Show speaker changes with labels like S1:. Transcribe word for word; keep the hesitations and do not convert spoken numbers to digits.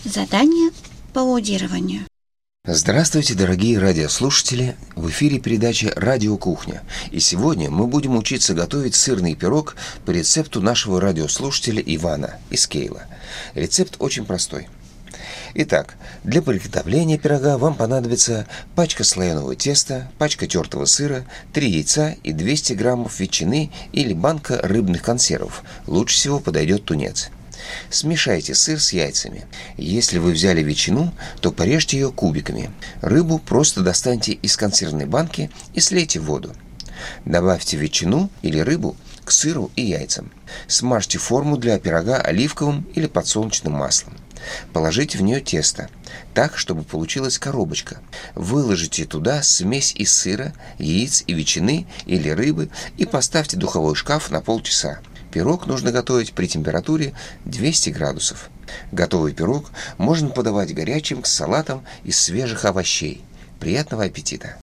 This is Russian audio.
S1: Задание по аудированию.
S2: Здравствуйте, дорогие радиослушатели! В эфире передача «Радиокухня». И сегодня мы будем учиться готовить сырный пирог по рецепту нашего радиослушателя Ивана из Кейла. Рецепт очень простой. Итак, для приготовления пирога вам понадобится пачка слоеного теста, пачка тертого сыра, три яйца и двести граммов ветчины или банка рыбных консервов. Лучше всего подойдет тунец. Смешайте сыр с яйцами. Если вы взяли ветчину, то порежьте ее кубиками. Рыбу просто достаньте из консервной банки и слейте в воду. Добавьте ветчину или рыбу к сыру и яйцам. Смажьте форму для пирога оливковым или подсолнечным маслом. Положите в нее тесто, так, чтобы получилась коробочка. Выложите туда смесь из сыра, яиц и ветчины или рыбы и поставьте в духовой шкаф на полчаса. Пирог нужно готовить при температуре двести градусов. Готовый пирог можно подавать горячим с салатом из свежих овощей. Приятного аппетита!